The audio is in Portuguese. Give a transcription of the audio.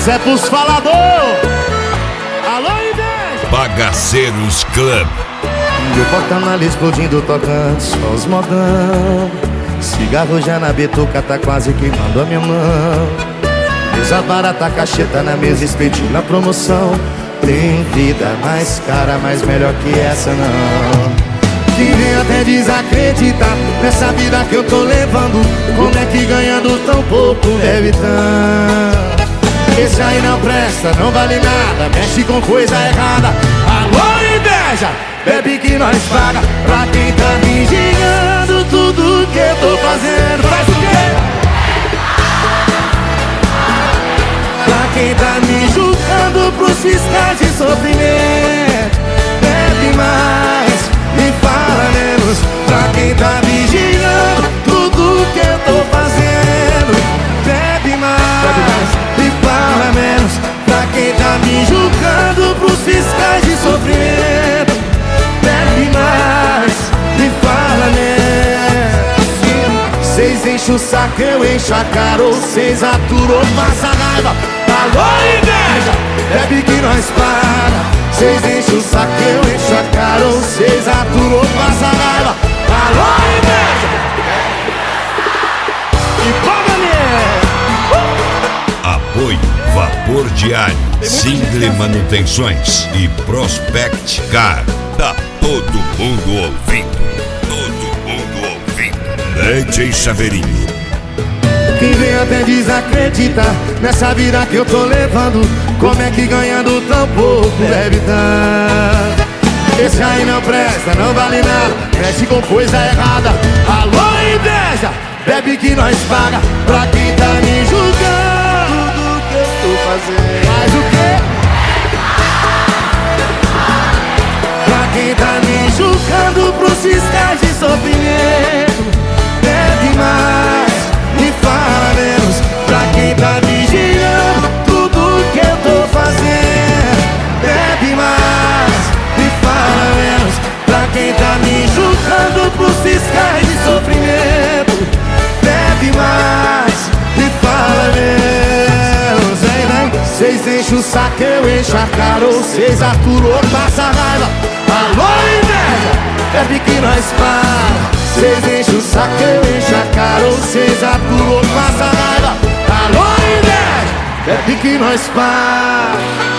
Essa é pros falador. Alô, inveja. Bagaceiros Club. Meu porta-malas explodindo, tocando só os modão. Cigarro já na bituca, tá quase queimando a minha mão. Mesa barata, cacheta na mesa, expedindo a promoção. Tem vida mais cara, mas melhor que essa não. Quem vem até desacreditar nessa vida que eu tô levando. Como é que ganhando tão pouco deve tanto? Esse aí não presta, não vale nada, mexe com coisa errada. Alô, inveja, bebe que nós paga. Pra quem tá vigiando tudo que eu tô fazendo. Faz o quê? Pra quem tá me julgando pros fiscais de sofrimento. Bebe mais e fala menos. Pra quem tá vigiando tudo que eu tô fazendo. Bebe mais e fala menos. Pra quem tá me julgando pros fiscais de sofrimento. Bebe mais e fala menos. Cês enchem o saco, eu encho a cara. Ou cês aturam, passa raiva. Alô, inveja, bebe que nós paga. Cês enchem o saco, eu encho a cara. Ou cês aturam, passa raiva. Alô, inveja. E paga mesmo. Apoio Vapor Diário, Single Manutenções e Prospect Car. Tá todo mundo ouvindo. Todo mundo ouvindo. DJ Saveirinho. Quem vem até desacreditar nessa vida que eu tô levando. Como é que ganhando tão pouco deve tanto? Esse aí não presta, não vale nada, mexe com coisa errada. Alô, inveja, bebe que nós paga. Pra quem tá me julgando tudo que eu tô fazendo. Faz o quê? Pra quem tá me julgando pros fiscais de sofrimento. Bebe mais e fala menos. Pra quem tá vigiando tudo que eu tô fazendo. Bebe mais e fala menos. Pra quem tá me julgando pros fiscais de sofrimento. Bebe mais e fala menos. Vem, vem. Cês enchem o saco, eu encho a cara. Ou cês aturam, passa raiva. Alô, inveja, bebe que nós para. Cês enchem o saco, eu encho a cara. Ou cês aturam, passa raiva. Alô, inveja, bebe que nós para.